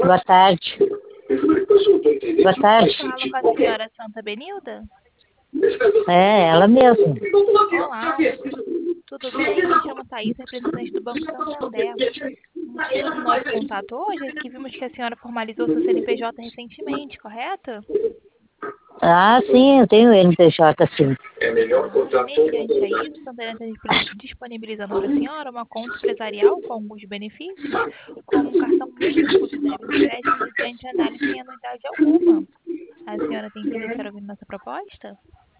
Boa tarde. Boa tarde. Falo com a senhora Santa Benilda? É, ela mesma. Olá, tudo bem? Me chamo Thaís, representante do Banco Santander. O motivo do nosso contato hoje é que vimos que a senhora formalizou seu CNPJ recentemente, correto? Ah, sim, eu tenho NPJ, sim. E mediante a isso, o Santander está disponibilizando para a senhora uma conta empresarial com alguns benefícios, como um cartão múltiplo de débito e crédito mediante análise sem anuidade alguma. A senhora tem interesse em ouvir nossa proposta?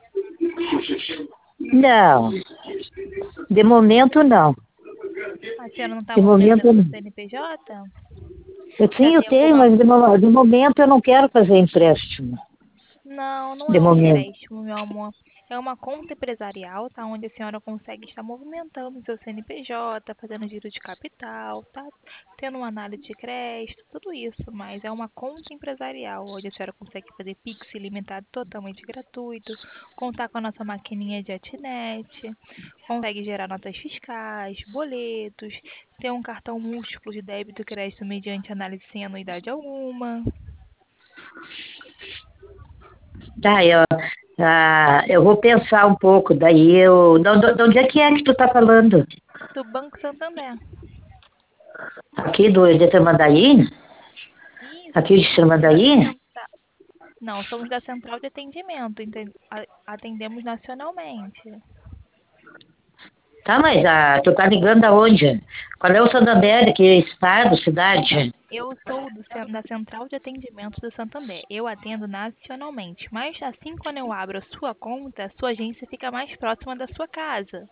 Não, de momento não. A senhora não está De momento movimentando não. seu CNPJ? Sim, Já eu tem tenho, alguma. mas de momento eu não quero fazer empréstimo. Não, não De é um momento. empréstimo, meu amor. É uma conta empresarial, tá? Onde a senhora consegue estar movimentando seu CNPJ, fazendo giro de capital, tá? Tendo uma análise de crédito, tudo isso. Mas é uma conta empresarial, onde a senhora consegue fazer Pix ilimitado totalmente gratuito, contar com a nossa maquininha de Atnet, consegue gerar notas fiscais, boletos, ter um cartão múltiplo de débito e crédito mediante análise sem anuidade alguma. Tá, eu vou pensar um pouco, daí de onde é que tu tá falando? Do Banco Santander. Aqui de Tramandaí? Aqui Isso, de somos da Tramandaí? central. Não, somos da central de atendimento. Atendemos nacionalmente. Tá, mas tu tá ligando aonde? Qual é o Santander? Que estado, cidade? Eu sou da central de atendimento do Santander. Eu atendo nacionalmente. Mas assim, quando eu abro a sua conta, a sua agência fica mais próxima da sua casa.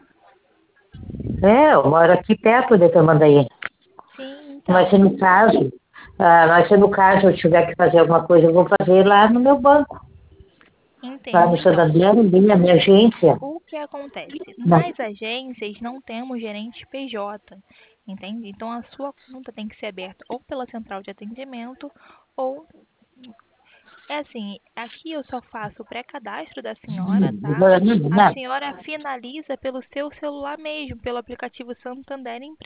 É, eu moro aqui perto de Tramandaí. Sim, Mas se então. no caso eu tiver que fazer alguma coisa, eu vou fazer lá no meu banco. Lá Entendo. no Então, Santander, na minha agência. o que acontece? Não. Nas agências não temos gerente PJ, entende? Então, a sua conta tem que ser aberta ou pela central de atendimento ou. É assim, aqui eu só faço o pré-cadastro da senhora, tá? A Não. senhora finaliza pelo seu celular mesmo, pelo aplicativo Santander